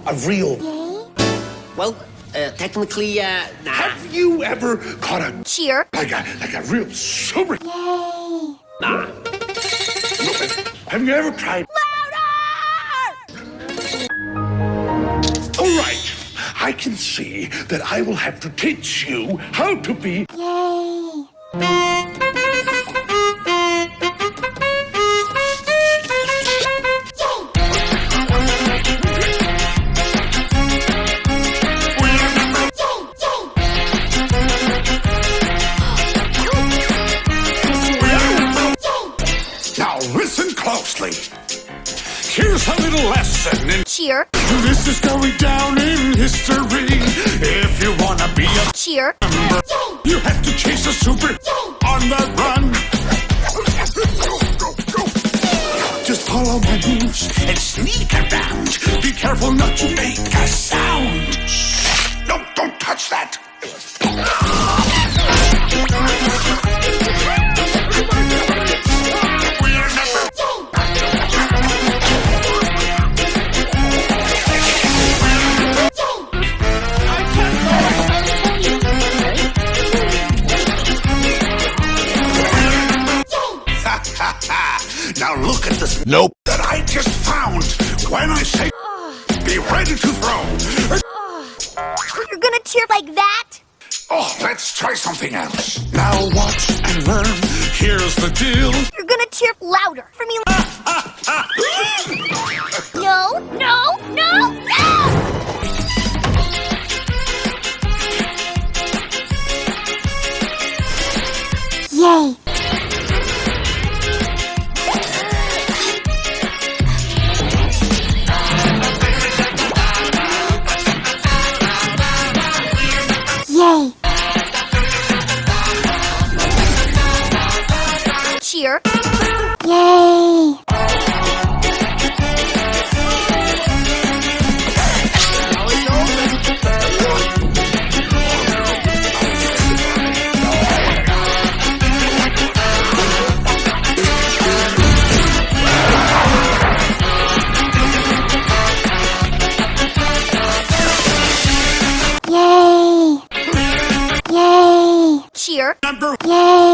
a real... Well, technically, nah. Have you ever caught a... Cheer. Like a real super... Yay. Nah. Have you ever tried... All right. I can see that I will have to teach you how to be... Yay. Now listen closely. Here's a little lesson in... Cheer. This is going down in history. If you wanna be a Cheer. member, you have to chase a super on the run. Just follow my moves and sneak around. Be careful not to make a sound. Shh. No, don't touch that. Now look at this. Nope. That I just found. When I say be ready to throw. You're gonna cheer like that? Oh, let's try something else. Now watch and learn. Here's the deal. You're gonna cheer louder for me. No, no, no, no! Yay. Yay! Cheer. Yay! Yay! Yay! Cheer. Number Yay!